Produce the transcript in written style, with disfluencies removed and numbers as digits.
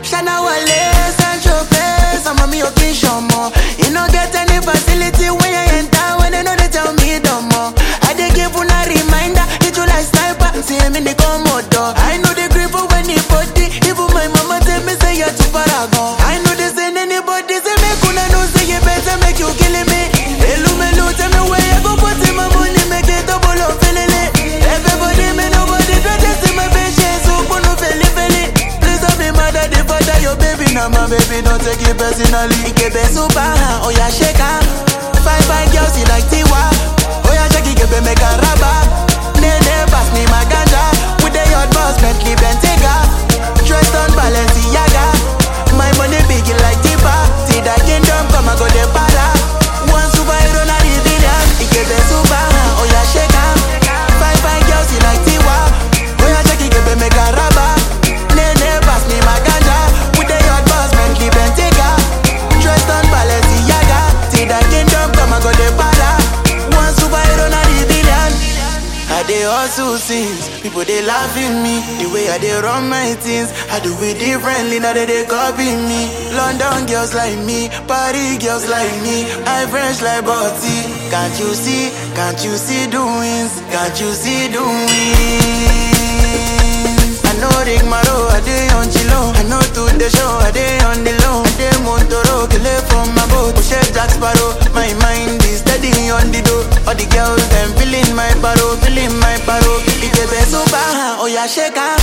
Shana Wale, Sancho Place, I'm a me occasion more. You no get any facility when you enter, when they know they tell me no more. I dey give una reminder, hit you like sniper, see him in the Komodo. I know the grip of anybody, even my mama tell me say you're too paragon. I know this ain't anybody, say me kuna no say you better make you killing me. Hello, melu, tell me where you go put in my money, make it double up, feeling it. Everybody, me nobody, don't just see my patience, so no feel it. Please don't be mad at the father, your baby, now my baby, don't take it personally. Ikebe super, oh yeah, shake her. Five girls, you like Tiwa. Oh yeah, shake it, make a rubber. Nene, pass me my ganja. With the hot boss, Bentley, Bentayga. Dressed on Balenciaga. My money big like Tipa. See that kingdom, come and go the para. One superhero, not the villain. Ikebe super, oh yeah, shake her. Five girls, you like Tiwa. Oh yeah, shake it, make a rubber. Nene, pass me my ganja. With the hot boss, Bentley, Bentayga. Dressed on Balenciaga. See that kingdom, come and go the para. One superhero, not the villain. I dey hustle since people they laugh at me. The way I dey run my things, I do it differently. Now they copy me. London girls like me, Paris girls like me. I French like Botti. Can't you see? Can't you see doings? Can't you see doings? I know Rick Maro, I dey on Chilo. I know to the show, I dey on the low. I dey Montoro, kill it from my boat. Chef Jack Sparrow, my mind is steady on the door. All the girls them feeling my paro, feeling my paro. Ikebe super, oh yeah, shake her.